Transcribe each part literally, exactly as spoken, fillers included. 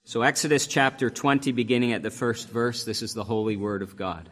So Exodus chapter twenty, beginning at the first verse, this is the holy word of God.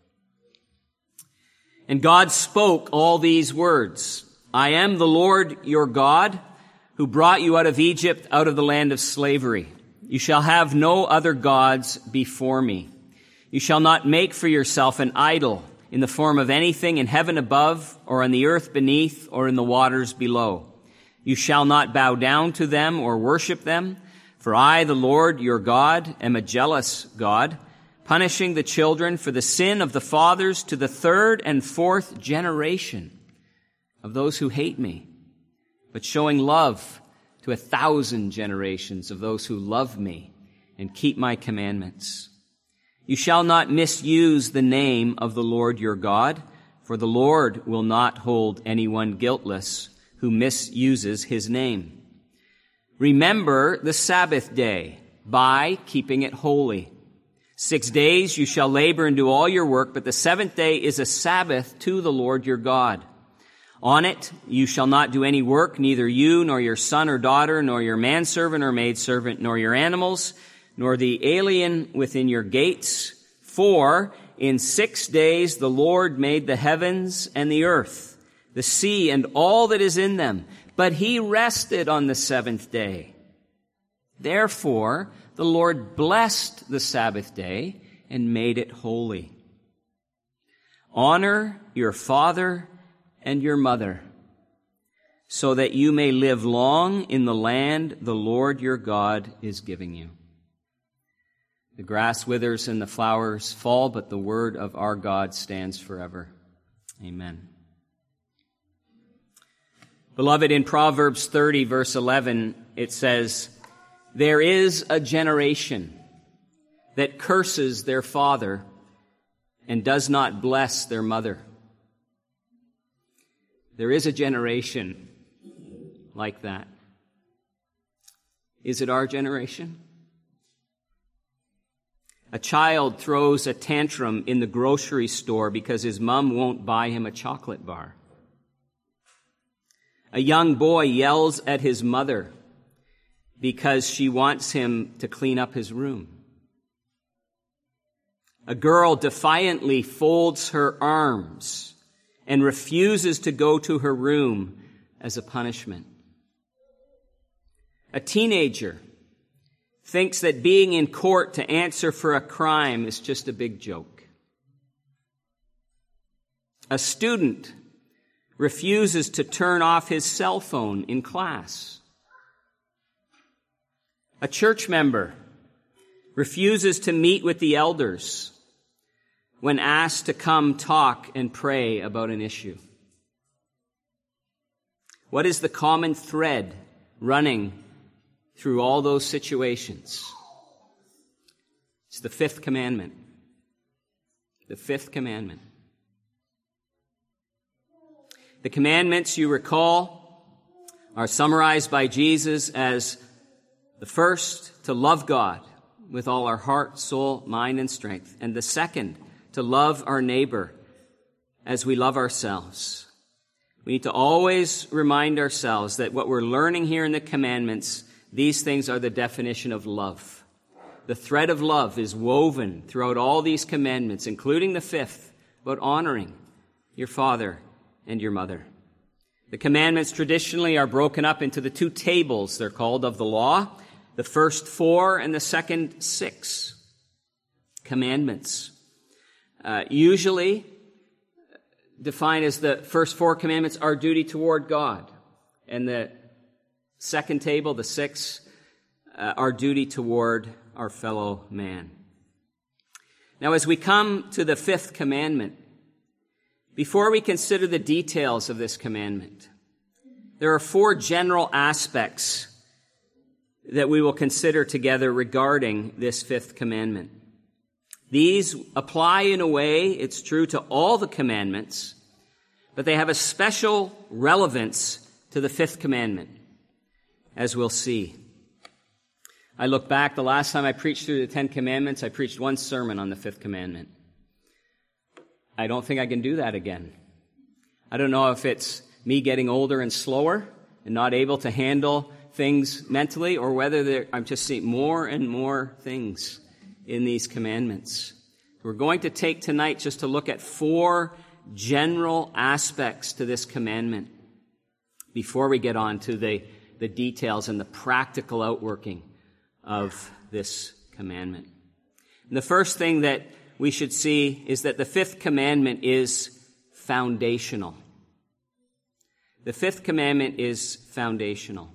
And God spoke all these words, I am the Lord your God, who brought you out of Egypt, out of the land of slavery. You shall have no other gods before me. You shall not make for yourself an idol in the form of anything in heaven above, or on the earth beneath, or in the waters below. You shall not bow down to them or worship them. For I, the Lord your God, am a jealous God, punishing the children for the sin of the fathers to the third and fourth generation of those who hate me, but showing love to a thousand generations of those who love me and keep my commandments. You shall not misuse the name of the Lord your God, for the Lord will not hold anyone guiltless who misuses his name. Remember the Sabbath day by keeping it holy. Six days you shall labor and do all your work, but the seventh day is a Sabbath to the Lord your God. On it you shall not do any work, neither you, nor your son or daughter, nor your manservant or maidservant, nor your animals, nor the alien within your gates. For in six days the Lord made the heavens and the earth, the sea and all that is in them. But he rested on the seventh day. Therefore, the Lord blessed the Sabbath day and made it holy. Honor your father and your mother, so that you may live long in the land the Lord your God is giving you. The grass withers and the flowers fall, but the word of our God stands forever. Amen. Beloved, in Proverbs thirty, verse eleven, it says, there is a generation that curses their father and does not bless their mother. There is a generation like that. Is it our generation? A child throws a tantrum in the grocery store because his mom won't buy him a chocolate bar. A young boy yells at his mother because she wants him to clean up his room. A girl defiantly folds her arms and refuses to go to her room as a punishment. A teenager thinks that being in court to answer for a crime is just a big joke. A student refuses to turn off his cell phone in class. A church member refuses to meet with the elders when asked to come talk and pray about an issue. What is the common thread running through all those situations? It's the fifth commandment. The fifth commandment. The commandments, you recall, are summarized by Jesus as the first, to love God with all our heart, soul, mind, and strength. And the second, to love our neighbor as we love ourselves. We need to always remind ourselves that what we're learning here in the commandments, these things are the definition of love. The thread of love is woven throughout all these commandments, including the fifth, about honoring your father and your mother. The commandments traditionally are broken up into the two tables, they're called, of the law, the first four and the second six commandments. Uh, usually defined as the first four commandments, our duty toward God, and the second table, the six, uh, our duty toward our fellow man. Now, as we come to the fifth commandment, before we consider the details of this commandment, there are four general aspects that we will consider together regarding this fifth commandment. These apply in a way, it's true, to all the commandments, but they have a special relevance to the fifth commandment, as we'll see. I look back, the last time I preached through the Ten Commandments, I preached one sermon on the fifth commandment. I don't think I can do that again. I don't know if it's me getting older and slower and not able to handle things mentally or whether I'm just seeing more and more things in these commandments. We're going to take tonight just to look at four general aspects to this commandment before we get on to the, the details and the practical outworking of this commandment. And the first thing that we should see is that the fifth commandment is foundational. The fifth commandment is foundational.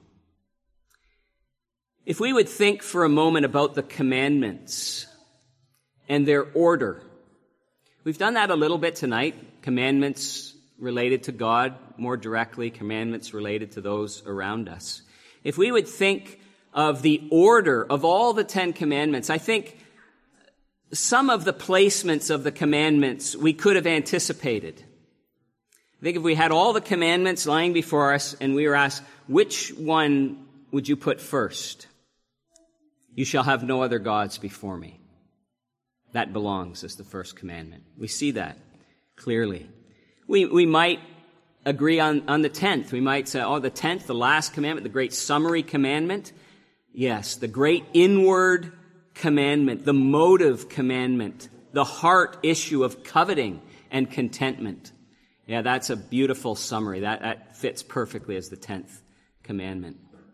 If we would think for a moment about the commandments and their order. We've done that a little bit tonight. Commandments related to God more directly, commandments related to those around us. If we would think of the order of all the Ten Commandments, I think some of the placements of the commandments we could have anticipated. I think if we had all the commandments lying before us and we were asked, which one would you put first? You shall have no other gods before me. That belongs as the first commandment. We see that clearly. We, we might agree on, on the tenth. We might say, oh, the tenth, the last commandment, the great summary commandment. Yes, the great inward commandment, the motive commandment, the heart issue of coveting and contentment. Yeah, that's a beautiful summary. That, that fits perfectly as the tenth commandment.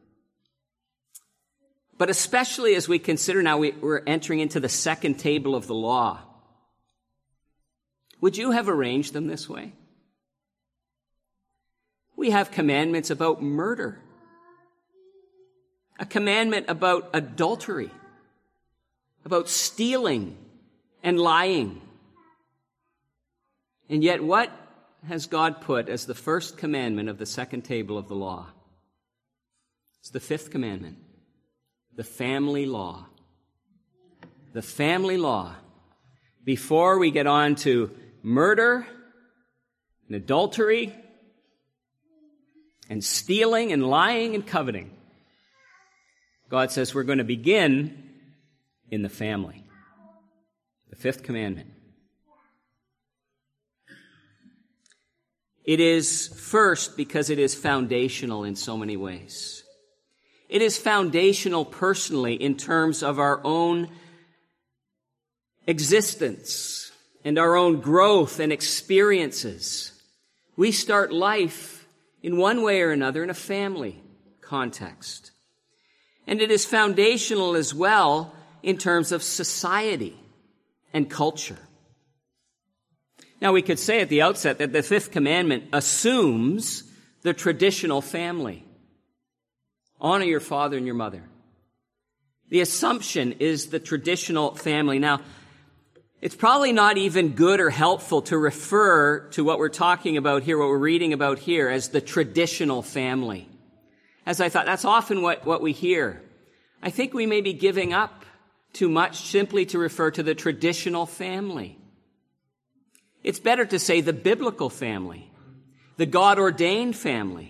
But especially as we consider now we, we're entering into the second table of the law. Would you have arranged them this way? We have commandments about murder. A commandment about adultery. About stealing and lying. And yet what has God put as the first commandment of the second table of the law? It's the fifth commandment. The family law. The family law. Before we get on to murder and adultery and stealing and lying and coveting, God says we're going to begin in the family. The fifth commandment. It is first because it is foundational in so many ways. It is foundational personally in terms of our own existence and our own growth and experiences. We start life in one way or another in a family context. And it is foundational as well in terms of society and culture. Now, we could say at the outset that the fifth commandment assumes the traditional family. Honor your father and your mother. The assumption is the traditional family. Now, it's probably not even good or helpful to refer to what we're talking about here, what we're reading about here, as the traditional family. As I thought, that's often what, what we hear. I think we may be giving up too much simply to refer to the traditional family. It's better to say the biblical family, the God-ordained family.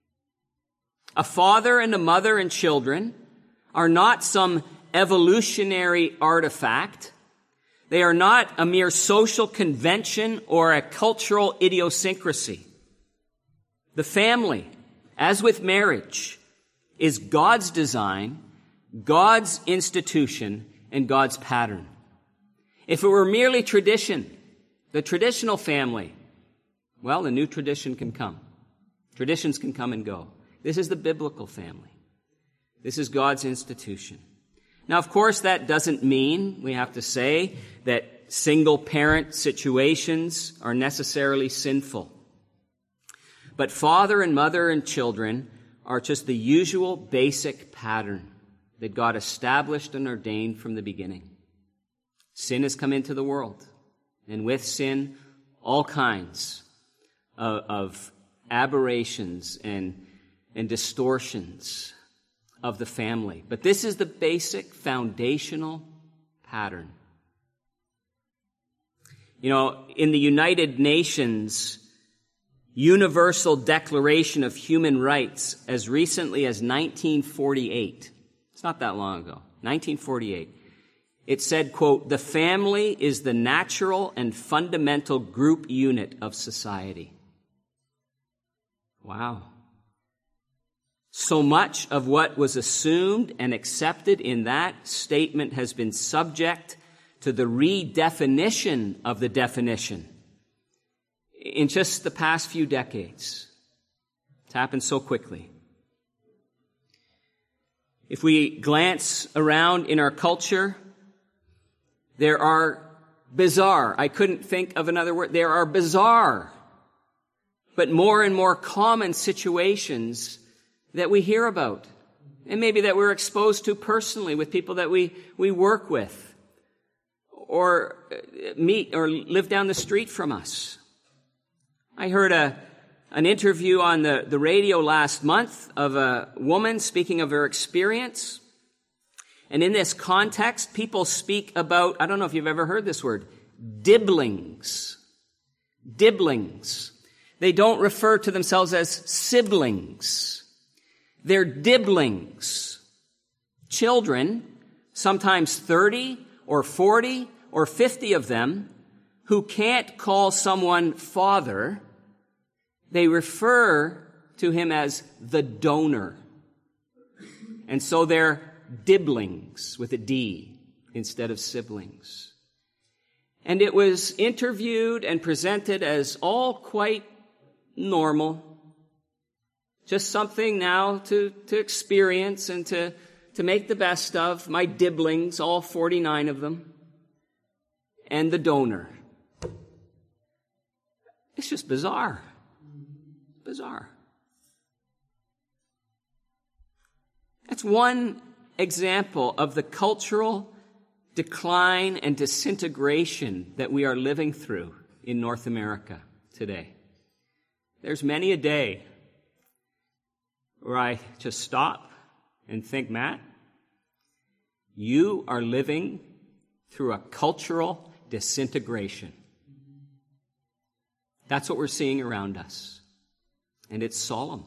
A father and a mother and children are not some evolutionary artifact. They are not a mere social convention or a cultural idiosyncrasy. The family, as with marriage, is God's design, God's institution, and God's pattern. If it were merely tradition, the traditional family, well, the new tradition can come. Traditions can come and go. This is the biblical family. This is God's institution. Now, of course, that doesn't mean, we have to say, that single-parent situations are necessarily sinful. But father and mother and children are just the usual basic pattern that God established and ordained from the beginning. Sin has come into the world, and with sin, all kinds of, of aberrations and, and distortions of the family. But this is the basic foundational pattern. You know, in the United Nations Universal Declaration of Human Rights, as recently as nineteen forty-eight, it's not that long ago, nineteen forty-eight, it said, quote, "The family is the natural and fundamental group unit of society." Wow. So much of what was assumed and accepted in that statement has been subject to the redefinition of the definition in just the past few decades. It's happened so quickly. If we glance around in our culture, there are bizarre, I couldn't think of another word, there are bizarre, but more and more common situations that we hear about, and maybe that we're exposed to personally with people that we, we work with, or meet, or live down the street from us. I heard a, an interview on the, the radio last month of a woman speaking of her experience. And in this context, people speak about, I don't know if you've ever heard this word, dibblings. Dibblings. They don't refer to themselves as siblings. They're dibblings. Children, sometimes thirty or forty or fifty of them, who can't call someone father, they refer to him as the donor. And so they're dibblings with a D instead of siblings. And it was interviewed and presented as all quite normal. Just something now to, to experience and to, to make the best of. My dibblings, all forty-nine of them. And the donor. It's just bizarre. Bizarre. That's one example of the cultural decline and disintegration that we are living through in North America today. There's many a day where I just stop and think, Matt, you are living through a cultural disintegration. That's what we're seeing around us. And it's solemn.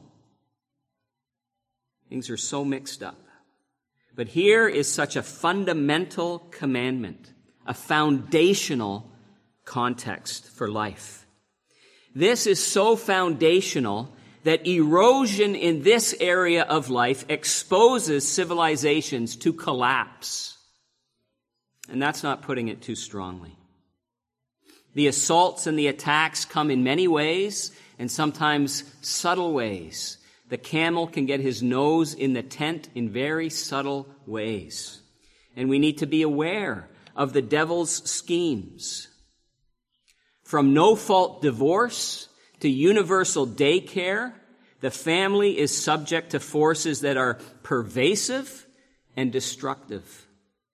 Things are so mixed up. But here is such a fundamental commandment, a foundational context for life. This is so foundational that erosion in this area of life exposes civilizations to collapse. And that's not putting it too strongly. The assaults and the attacks come in many ways, and sometimes subtle ways. The camel can get his nose in the tent in very subtle ways. And we need to be aware of the devil's schemes. From no-fault divorce to universal daycare, the family is subject to forces that are pervasive and destructive.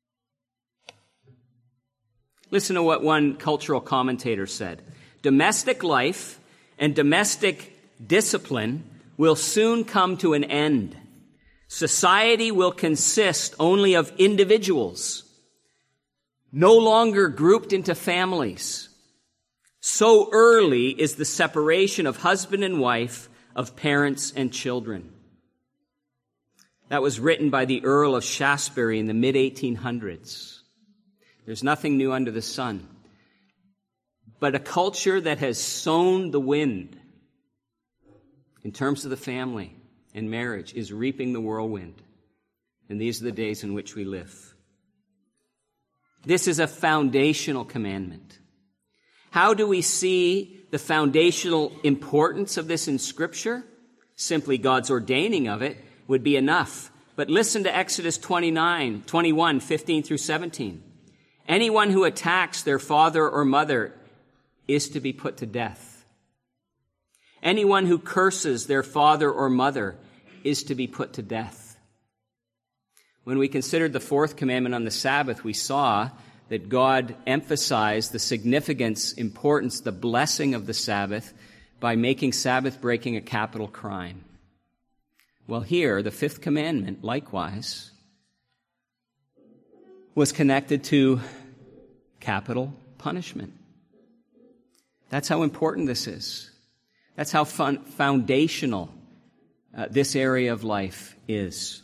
Listen to what one cultural commentator said. Domestic life and domestic discipline will soon come to an end. Society will consist only of individuals, no longer grouped into families. So early is the separation of husband and wife, of parents and children. That was written by the Earl of Shaftesbury in the mid eighteen hundreds. There's nothing new under the sun. But a culture that has sown the wind in terms of the family and marriage is reaping the whirlwind. And these are the days in which we live. This is a foundational commandment. How do we see the foundational importance of this in Scripture? Simply God's ordaining of it would be enough. But listen to Exodus twenty-nine, twenty-one, fifteen through seventeen. Anyone who attacks their father or mother is to be put to death. Anyone who curses their father or mother is to be put to death. When we considered the fourth commandment on the Sabbath, we saw that God emphasized the significance, importance, the blessing of the Sabbath by making Sabbath breaking a capital crime. Well, here, the fifth commandment, likewise, was connected to capital punishment. That's how important this is. That's how fun, foundational uh, this area of life is.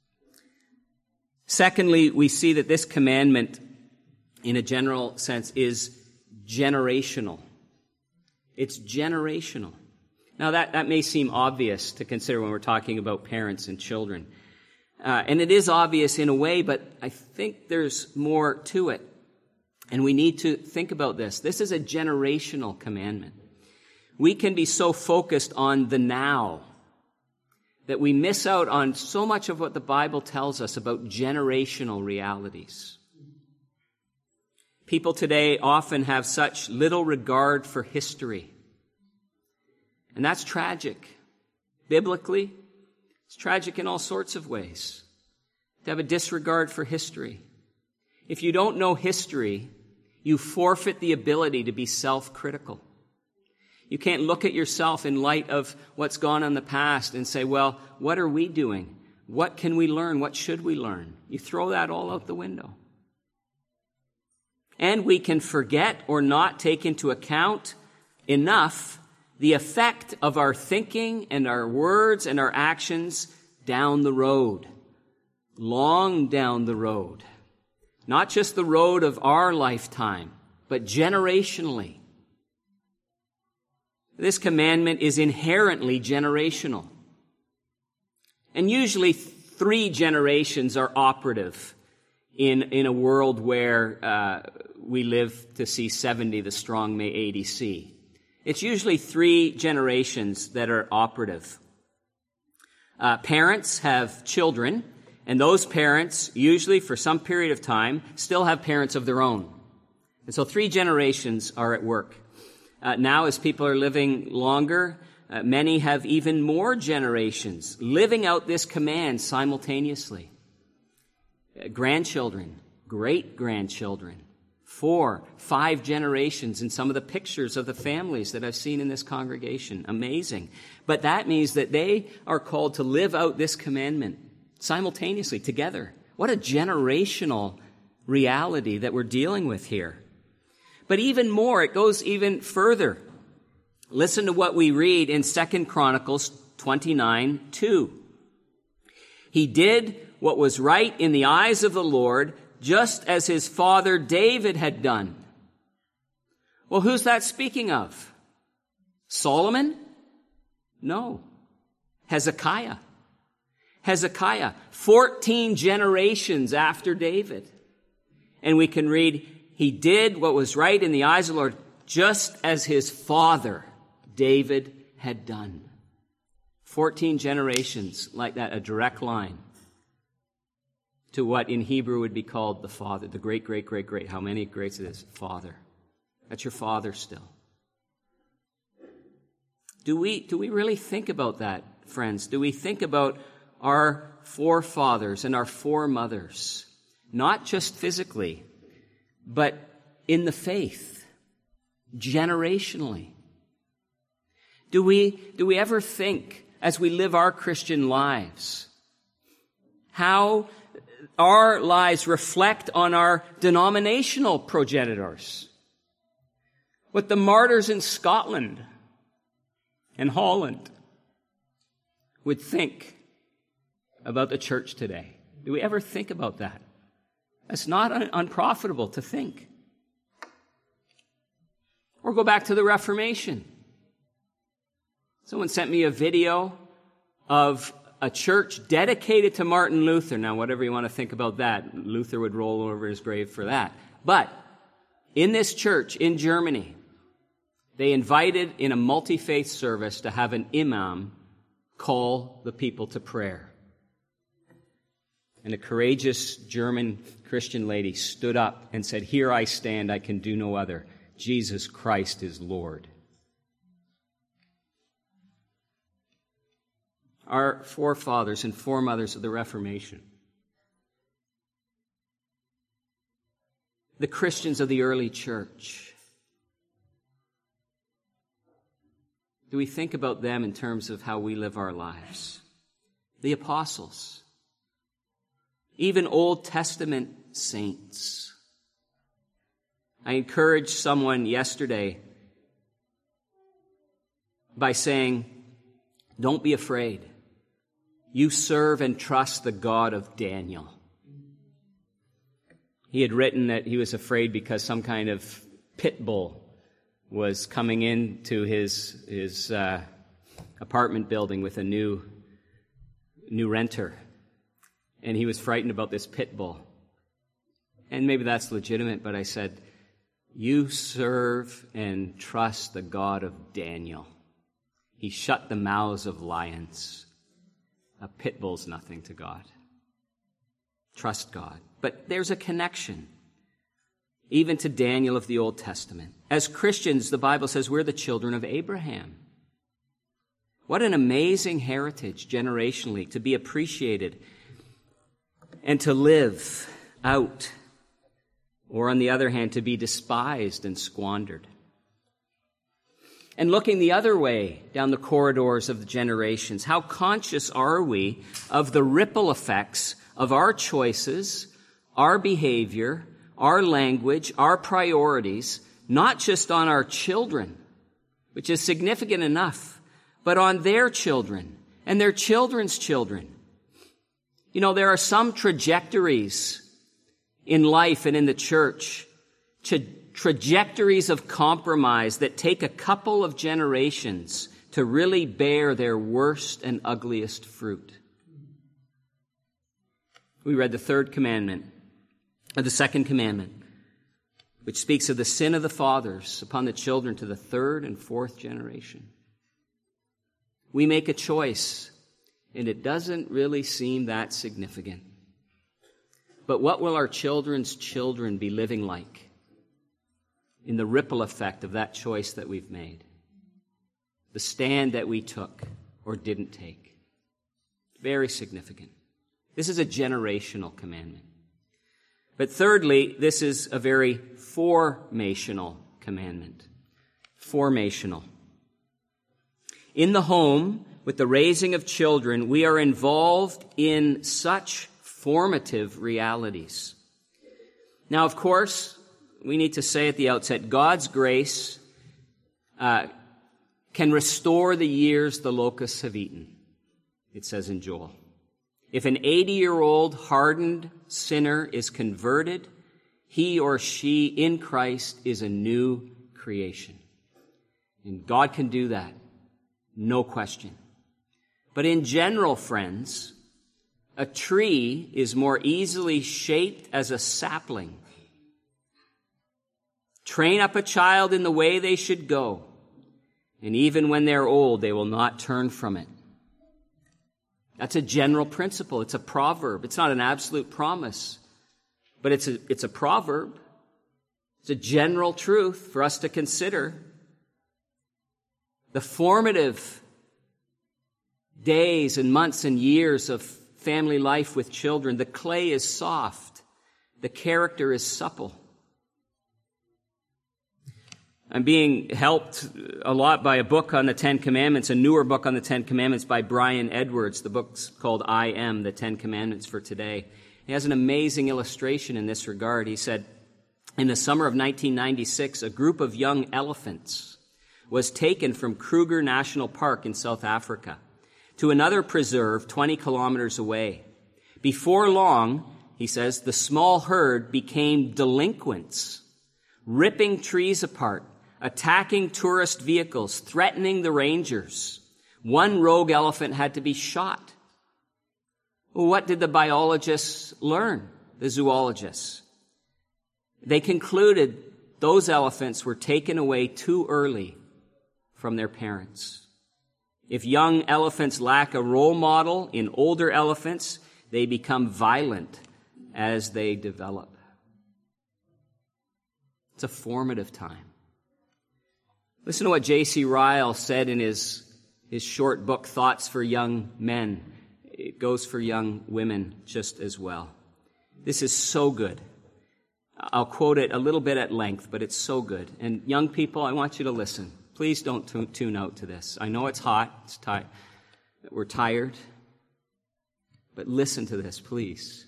Secondly, we see that this commandment, in a general sense, is generational. It's generational. Now, that, that may seem obvious to consider when we're talking about parents and children. Uh, and it is obvious in a way, but I think there's more to it. And we need to think about this. This is a generational commandment. We can be so focused on the now that we miss out on so much of what the Bible tells us about generational realities. People today often have such little regard for history. And that's tragic. Biblically, it's tragic in all sorts of ways to have a disregard for history. If you don't know history, you forfeit the ability to be self-critical. You can't look at yourself in light of what's gone on in the past and say, well, what are we doing? What can we learn? What should we learn? You throw that all out the window. And we can forget or not take into account enough the effect of our thinking and our words and our actions down the road, long down the road. Not just the road of our lifetime, but generationally. This commandment is inherently generational. And usually three generations are operative in, in a world where uh, we live to see seventy, the strong may eighty see. It's usually three generations that are operative. Uh, parents have children, and those parents, usually for some period of time, still have parents of their own. And so three generations are at work. Uh, now, as people are living longer, uh, many have even more generations living out this command simultaneously. Uh, grandchildren, great-grandchildren, four, five generations in some of the pictures of the families that I've seen in this congregation. Amazing. But that means that they are called to live out this commandment simultaneously, together. What a generational reality that we're dealing with here. But even more, it goes even further. Listen to what we read in Second Chronicles twenty-nine two. He did what was right in the eyes of the Lord, just as his father David had done. Well, who's that speaking of? Solomon? No. Hezekiah. Hezekiah, fourteen generations after David. And we can read, he did what was right in the eyes of the Lord, just as his father David had done. Fourteen generations like that, a direct line to what in Hebrew would be called the father, the great, great, great, great. How many greats it is? Father. That's your father still. Do we, do we really think about that, friends? Do we think about our forefathers and our foremothers, not just physically, but in the faith, generationally? Do we, do we ever think, as we live our Christian lives, how our lives reflect on our denominational progenitors? What the martyrs in Scotland and Holland would think about the church today. Do we ever think about that? It's not un- unprofitable to think. Or go back to the Reformation. Someone sent me a video of a church dedicated to Martin Luther. Now, whatever you want to think about that, Luther would roll over his grave for that. But in this church in Germany, they invited in a multi-faith service to have an imam call the people to prayer. And a courageous German Christian lady stood up and said, "Here I stand, I can do no other. Jesus Christ is Lord." Our forefathers and foremothers of the Reformation, the Christians of the early church, do we think about them in terms of how we live our lives? The apostles, even Old Testament saints. I encouraged someone yesterday by saying, don't be afraid. You serve and trust the God of Daniel. He had written that he was afraid because some kind of pit bull was coming into his his uh, apartment building with a new, new renter, and he was frightened about this pit bull. And maybe that's legitimate, but I said, you serve and trust the God of Daniel. He shut the mouths of lions. A pit bull's nothing to God. Trust God. But there's a connection, even to Daniel of the Old Testament. As Christians, the Bible says we're the children of Abraham. What an amazing heritage generationally to be appreciated and to live out, or on the other hand, to be despised and squandered. And looking the other way down the corridors of the generations, how conscious are we of the ripple effects of our choices, our behavior, our language, our priorities, not just on our children, which is significant enough, but on their children and their children's children. You know, there are some trajectories in life and in the church, tra- trajectories of compromise that take a couple of generations to really bear their worst and ugliest fruit. We read the third commandment, or the second commandment, which speaks of the sin of the fathers upon the children to the third and fourth generation. We make a choice, and it doesn't really seem that significant. But what will our children's children be living like in the ripple effect of that choice that we've made? The stand that we took or didn't take. Very significant. This is a generational commandment. But thirdly, this is a very formational commandment. Formational. In the home, with the raising of children, we are involved in such formative realities. Now, of course, we need to say at the outset, God's grace uh, can restore the years the locusts have eaten, it says in Joel. If an eighty-year-old hardened sinner is converted, he or she in Christ is a new creation. And God can do that, no question. But in general, friends, a tree is more easily shaped as a sapling. Train up a child in the way they should go, and even when they're old, they will not turn from it. That's a general principle. It's a proverb. It's not an absolute promise, but it's a, it's a proverb. It's a general truth for us to consider. The formative days and months and years of family life with children, the clay is soft. The character is supple. I'm being helped a lot by a book on the Ten Commandments, a newer book on the Ten Commandments by Brian Edwards. The book's called I Am, the Ten Commandments for Today. He has an amazing illustration in this regard. He said, in the summer of nineteen ninety-six, a group of young elephants was taken from Kruger National Park in South Africa to another preserve twenty kilometers away. Before long, he says, the small herd became delinquents, ripping trees apart, attacking tourist vehicles, threatening the rangers. One rogue elephant had to be shot. Well, what did the biologists learn, the zoologists? They concluded those elephants were taken away too early from their parents. If young elephants lack a role model in older elephants, they become violent as they develop. It's a formative time. Listen to what J C Ryle said in his, his short book, Thoughts for Young Men. It goes for young women just as well. This is so good. I'll quote it a little bit at length, but it's so good. And young people, I want you to listen. Please don't t- tune out to this. I know it's hot. It's ti- We're tired. But listen to this, please.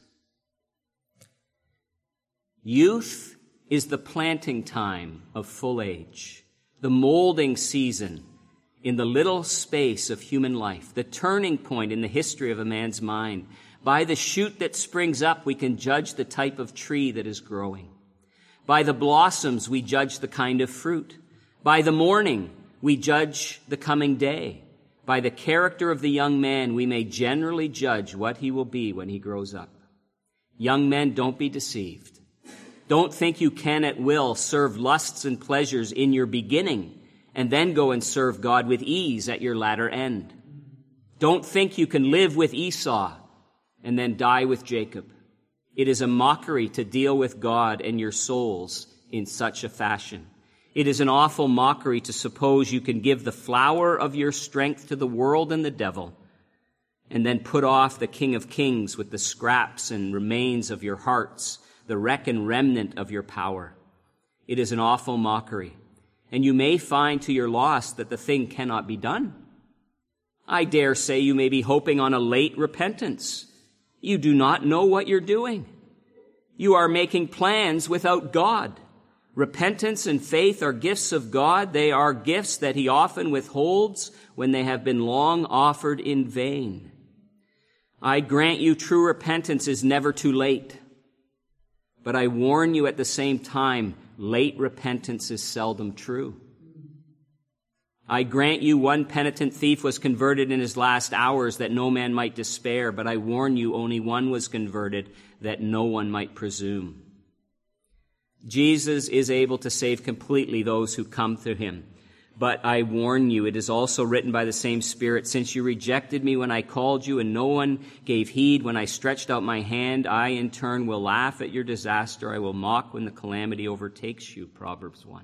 Youth is the planting time of full age, the molding season in the little space of human life, the turning point in the history of a man's mind. By the shoot that springs up, we can judge the type of tree that is growing. By the blossoms, we judge the kind of fruit. By the morning, we judge the coming day. By the character of the young man, we may generally judge what he will be when he grows up. Young men, don't be deceived. Don't think you can at will serve lusts and pleasures in your beginning and then go and serve God with ease at your latter end. Don't think you can live with Esau and then die with Jacob. It is a mockery to deal with God and your souls in such a fashion. It is an awful mockery to suppose you can give the flower of your strength to the world and the devil and then put off the King of Kings with the scraps and remains of your hearts, the wreck and remnant of your power. It is an awful mockery, and you may find to your loss that the thing cannot be done. I dare say you may be hoping on a late repentance. You do not know what you're doing. You are making plans without God. Repentance and faith are gifts of God. They are gifts that he often withholds when they have been long offered in vain. I grant you true repentance is never too late. But I warn you at the same time, late repentance is seldom true. I grant you one penitent thief was converted in his last hours that no man might despair, but I warn you only one was converted that no one might presume. Jesus is able to save completely those who come to him. But I warn you, it is also written by the same Spirit, since you rejected me when I called you and no one gave heed when I stretched out my hand, I in turn will laugh at your disaster. I will mock when the calamity overtakes you. Proverbs one.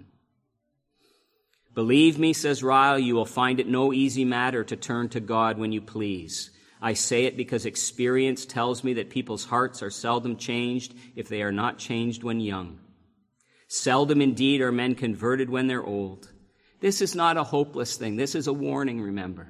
Believe me, says Ryle, you will find it no easy matter to turn to God when you please. I say it because experience tells me that people's hearts are seldom changed if they are not changed when young. Seldom indeed are men converted when they're old. This is not a hopeless thing. This is a warning, remember.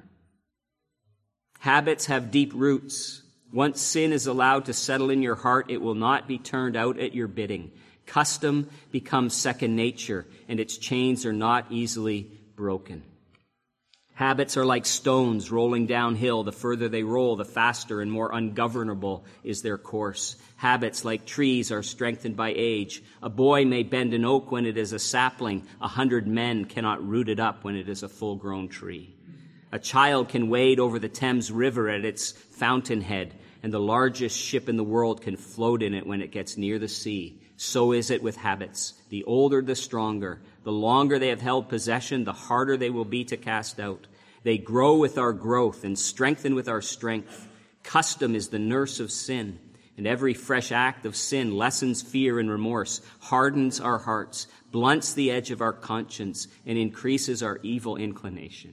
Habits have deep roots. Once sin is allowed to settle in your heart, it will not be turned out at your bidding. Custom becomes second nature, and its chains are not easily broken. Habits are like stones rolling downhill. The further they roll, the faster and more ungovernable is their course. Habits, like trees, are strengthened by age. A boy may bend an oak when it is a sapling. A hundred men cannot root it up when it is a full-grown tree. A child can wade over the Thames River at its fountainhead, and the largest ship in the world can float in it when it gets near the sea. So is it with habits. The older, the stronger. The longer they have held possession, the harder they will be to cast out. They grow with our growth and strengthen with our strength. Custom is the nurse of sin, and every fresh act of sin lessens fear and remorse, hardens our hearts, blunts the edge of our conscience, and increases our evil inclination.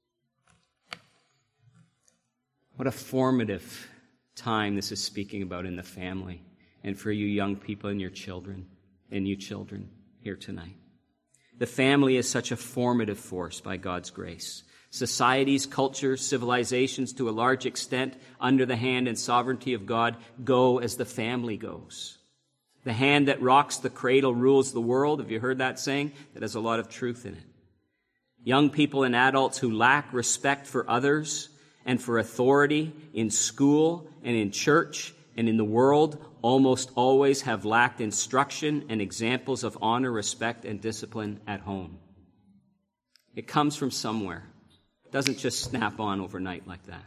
What a formative time this is speaking about in the family, and for you young people and your children, and you children here tonight. The family is such a formative force by God's grace. Societies, cultures, civilizations, to a large extent, under the hand and sovereignty of God, go as the family goes. The hand that rocks the cradle rules the world. Have you heard that saying? That has a lot of truth in it. Young people and adults who lack respect for others and for authority in school and in church and in the world almost always have lacked instruction and examples of honor, respect, and discipline at home. It comes from somewhere. It doesn't just snap on overnight like that.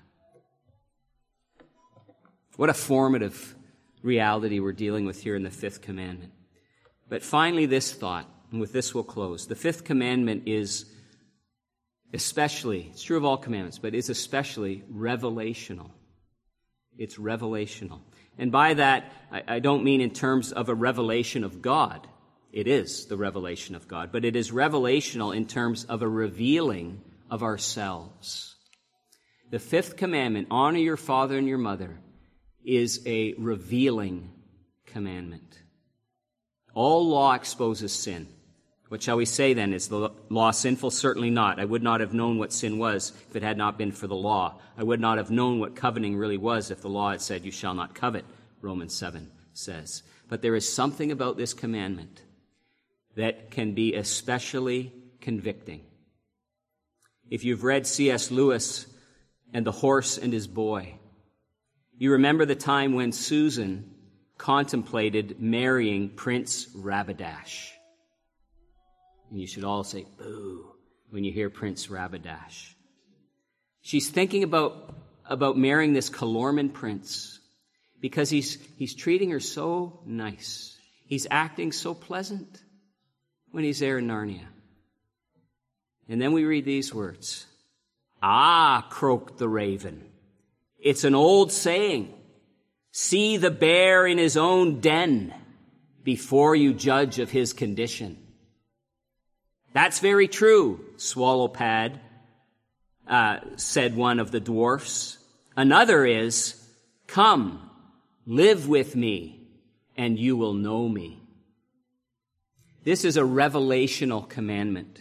What a formative reality we're dealing with here in the fifth commandment. But finally, this thought, and with this we'll close. The fifth commandment is especially, it's true of all commandments, but is especially revelational. It's revelational. And by that, I, I don't mean in terms of a revelation of God. It is the revelation of God, but it is revelational in terms of a revealing of ourselves. The fifth commandment, honor your father and your mother, is a revealing commandment. All law exposes sin. What shall we say then? Is the law sinful? Certainly not. I would not have known what sin was if it had not been for the law. I would not have known what coveting really was if the law had said, you shall not covet, Romans seven says. But there is something about this commandment that can be especially convicting. If you've read C S Lewis and The Horse and His Boy, you remember the time when Susan contemplated marrying Prince Rabadash. And you should all say, boo, when you hear Prince Rabadash. She's thinking about, about marrying this Calorman prince because he's, he's treating her so nice. He's acting so pleasant when he's there in Narnia. And then we read these words. Ah, croaked the raven. It's an old saying. See the bear in his own den before you judge of his condition. That's very true, Swallowpad, uh, said one of the dwarfs. Another is, come, live with me, and you will know me. This is a revelational commandment.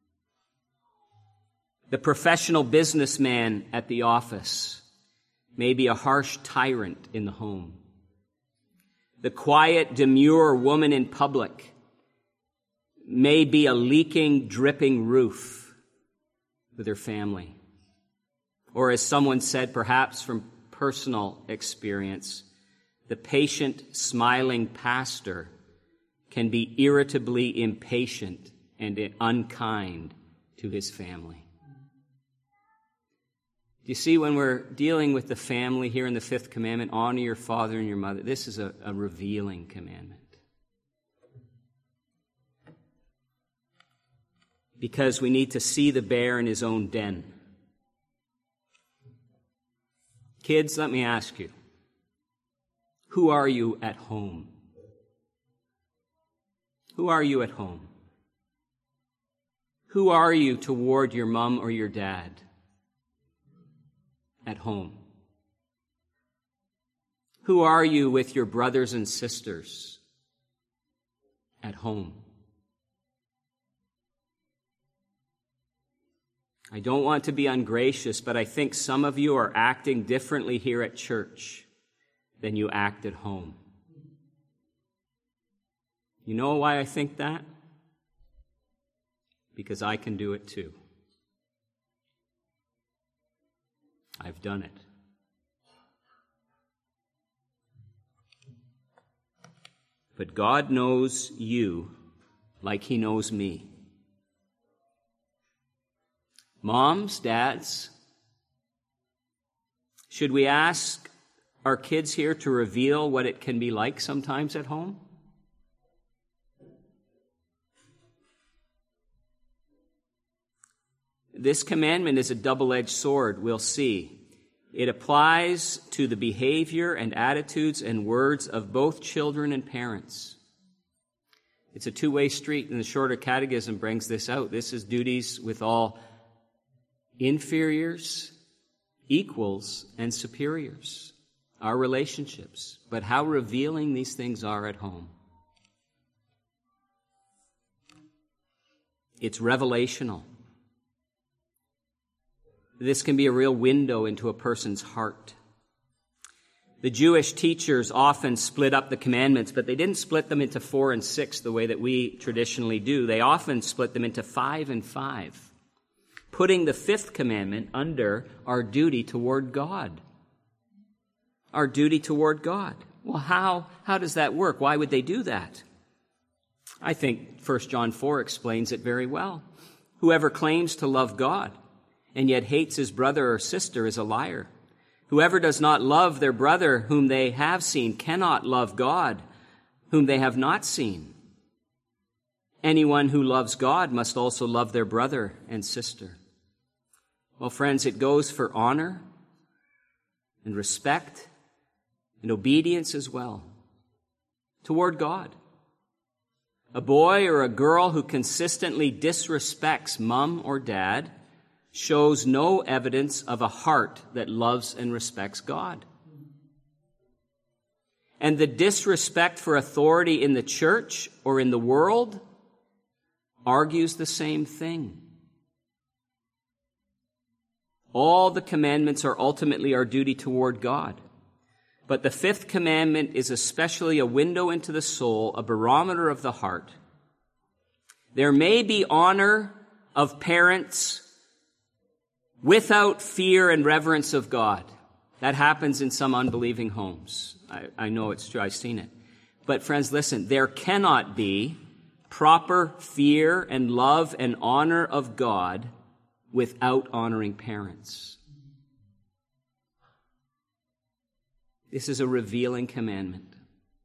The professional businessman at the office may be a harsh tyrant in the home. The quiet, demure woman in public may be a leaking, dripping roof with her family. Or as someone said, perhaps from personal experience, the patient, smiling pastor can be irritably impatient and unkind to his family. Do you see, when we're dealing with the family here in the fifth commandment, honor your father and your mother, this is a, a revealing commandment. Because we need to see the bear in his own den. Kids, let me ask you, who are you at home? Who are you at home? Who are you toward your mom or your dad at home? Who are you with your brothers and sisters at home? I don't want to be ungracious, but I think some of you are acting differently here at church than you act at home. You know why I think that? Because I can do it too. I've done it. But God knows you like He knows me. Moms, dads, should we ask our kids here to reveal what it can be like sometimes at home? This commandment is a double-edged sword, we'll see. It applies to the behavior and attitudes and words of both children and parents. It's a two-way street, and the Shorter Catechism brings this out. This is duties with all inferiors, equals, and superiors, our relationships, but how revealing these things are at home. It's revelational. This can be a real window into a person's heart. The Jewish teachers often split up the commandments, but they didn't split them into four and six the way that we traditionally do. They often split them into five and five, putting the fifth commandment under our duty toward God. Our duty toward God. Well, how, how does that work? Why would they do that? I think First John four explains it very well. Whoever claims to love God and yet hates his brother or sister is a liar. Whoever does not love their brother whom they have seen cannot love God whom they have not seen. Anyone who loves God must also love their brother and sister. Well, friends, it goes for honor and respect and obedience as well toward God. A boy or a girl who consistently disrespects mom or dad shows no evidence of a heart that loves and respects God. And the disrespect for authority in the church or in the world argues the same thing. All the commandments are ultimately our duty toward God. But the fifth commandment is especially a window into the soul, a barometer of the heart. There may be honor of parents without fear and reverence of God. That happens in some unbelieving homes. I, I know it's true. I've seen it. But friends, listen, there cannot be proper fear and love and honor of God without honoring parents. This is a revealing commandment.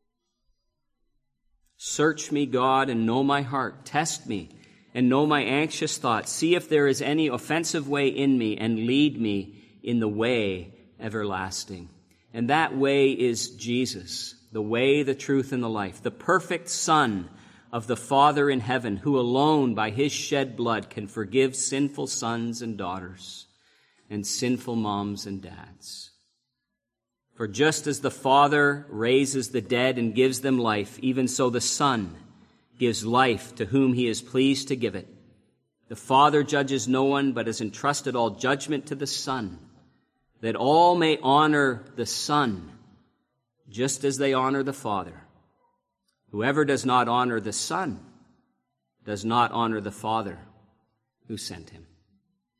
Search me, God, and know my heart. Test me and know my anxious thoughts. See if there is any offensive way in me, and lead me in the way everlasting. And that way is Jesus, the way, the truth, and the life, the perfect Son of the Father in heaven, who alone by his shed blood can forgive sinful sons and daughters and sinful moms and dads. For just as the Father raises the dead and gives them life, even so the Son gives life to whom he is pleased to give it. The Father judges no one, but has entrusted all judgment to the Son, that all may honor the Son, just as they honor the Father. Whoever does not honor the Son does not honor the Father who sent him.